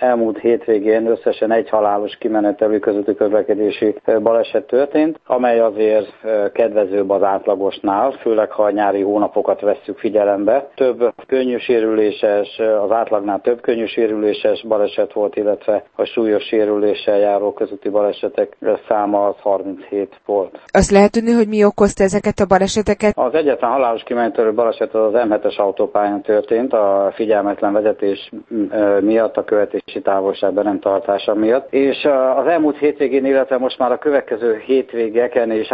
elmúlt hétvégén összesen egy halálos kimenetelű közúti közlekedési baleset történt, amely azért kedvezőbb az átlagosnál, főleg ha a nyári hónapokat vesszük figyelembe. Több könnyű sérüléses, az átlagnál több könnyű sérüléses baleset volt, illetve a súlyos sérüléssel járó közúti balesetek száma az 37 volt. Azt lehet tudni, hogy mi okozta ezeket a baleseteket? Az egyetlen halálos kimenetelű baleset az M7-es autópályán történt, a figyelmetlen vezetés miatt, a követési távolság be nem tartása miatt. És az elmúlt hétvégén, illetve most már a következő hétvégeken és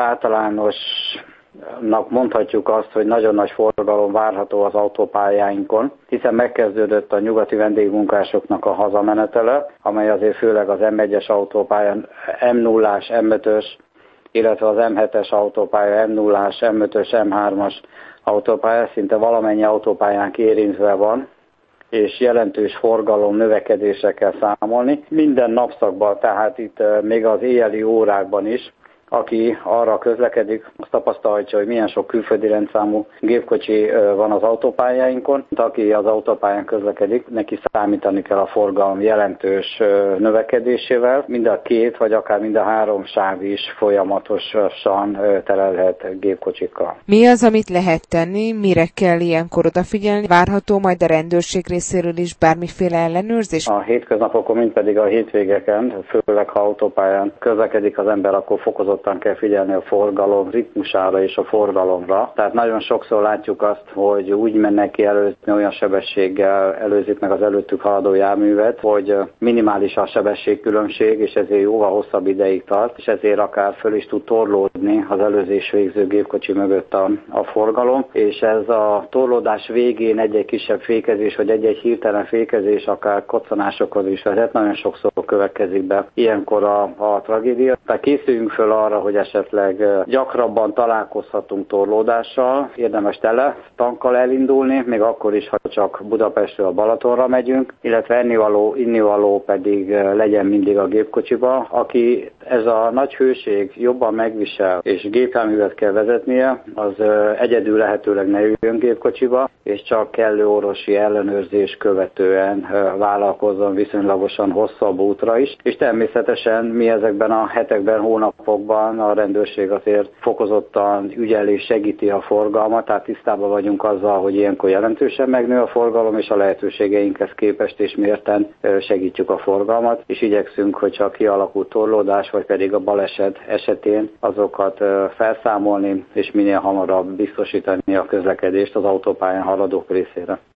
általánosnak mondhatjuk azt, hogy nagyon nagy forgalom várható az autópályáinkon, hiszen megkezdődött a nyugati vendégmunkásoknak a hazamenetele, amely azért főleg az M1-es autópályán M0-ás, M5-ös, illetve az M7-es autópálya, M0-ás, M5-ös, M3-as autópálya szinte valamennyi autópályánk érintve van, és jelentős forgalom növekedésre kell számolni. Minden napszakban, tehát itt még az éjjeli órákban is, aki arra közlekedik, azt tapasztalhatja, hogy milyen sok külföldi rendszámú gépkocsi van az autópályáinkon. Aki az autópályán közlekedik, neki számítani kell a forgalom jelentős növekedésével. Mind a két, vagy akár mind a három sáv is folyamatosan telelhet gépkocsikkal. Mi az, amit lehet tenni? Mire kell ilyenkor odafigyelni? Várható majd a rendőrség részéről is bármiféle ellenőrzés? A hétköznapokon, mint pedig a hétvégeken, főleg ha autópályán közlekedik az ember, akkor fokozottan kell figyelni a forgalom ritmusára és a forgalomra. Tehát nagyon sokszor látjuk azt, hogy úgy mennek ki előzni, olyan sebességgel előzik meg az előttük haladó járművet, hogy minimális a sebességkülönbség, és ezért jóval hosszabb ideig tart, és ezért akár föl is tud torlódni az előzés végző gépkocsi mögött a forgalom, és ez a torlódás végén egy-egy kisebb fékezés, vagy egy-egy hirtelen fékezés akár koccanásokhoz is vezet, nagyon sokszor következik be ilyenkor a tragédia. Tehát készüljünk föl arra, hogy esetleg gyakrabban találkozhatunk torlódással, érdemes tele tankkal elindulni, még akkor is, ha csak Budapestről a Balatonra megyünk, illetve ennivaló, innivaló pedig legyen mindig a gépkocsiba. Aki ez a nagy hőség jobban megvisel, és gépjárművet kell vezetnie, az egyedül lehetőleg ne üljön gépkocsiba, és csak kellő orvosi ellenőrzés követően vállalkozzon viszonylagosan hosszabb útra is. És természetesen mi ezekben a hetekben, hónapokban a rendőrség azért fokozottan ügyel és segíti a forgalmat, tehát tisztában vagyunk azzal, hogy ilyenkor jelentősen megnő a forgalom, és a lehetőségeinkhez képest és mérten segítjük a forgalmat, és igyekszünk, hogyha kialakult torlódás, vagy pedig a baleset esetén azokat felszámolni, és minél hamarabb biztosítani a közlekedést az autópályán haladók részére.